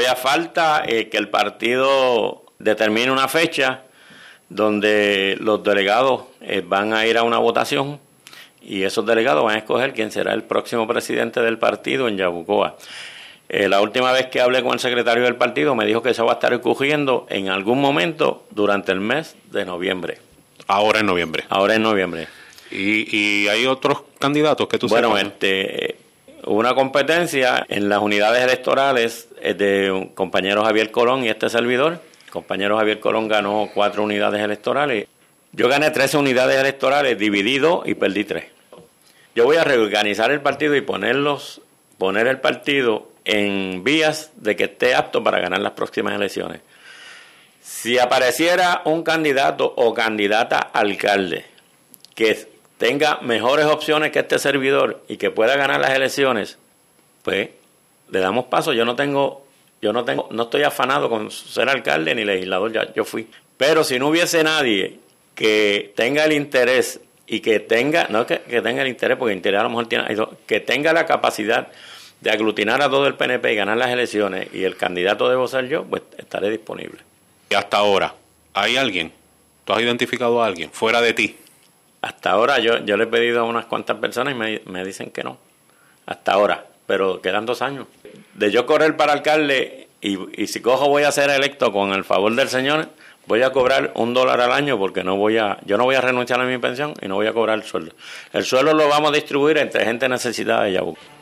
Ya falta que el partido determine una fecha donde los delegados van a ir a una votación y esos delegados van a escoger quién será el próximo presidente del partido en Yabucoa. La última vez que hablé con el secretario del partido me dijo que eso va a estar ocurriendo en algún momento durante el mes de noviembre. Ahora en noviembre. Ahora en noviembre. ¿Y hay otros candidatos que tú Bueno, sepas? una competencia en las unidades electorales de un compañero Javier Colón y este servidor. El compañero Javier Colón ganó 4 unidades electorales. Yo gané 13 unidades electorales, dividido y perdí 3. Yo voy a reorganizar el partido y poner el partido en vías de que esté apto para ganar las próximas elecciones. Si apareciera un candidato o candidata alcalde que tenga mejores opciones que este servidor y que pueda ganar las elecciones, pues le damos paso. Yo no estoy afanado con ser alcalde ni legislador, ya yo fui. Pero si no hubiese nadie que tenga el interés y que tenga, no que tenga el interés, porque el interés a lo mejor tiene, que tenga la capacidad de aglutinar a todo el PNP y ganar las elecciones, y el candidato debo ser yo, pues estaré disponible. Y hasta ahora, ¿hay alguien? ¿Tú has identificado a alguien fuera de ti? Hasta ahora yo le he pedido a unas cuantas personas y me dicen que no. Hasta ahora, pero quedan 2 años. De yo correr para alcalde y si cojo voy a ser electo con el favor del Señor, voy a cobrar $1 al año porque yo no voy a renunciar a mi pensión y no voy a cobrar el sueldo. El sueldo lo vamos a distribuir entre gente necesitada de Yabucoa.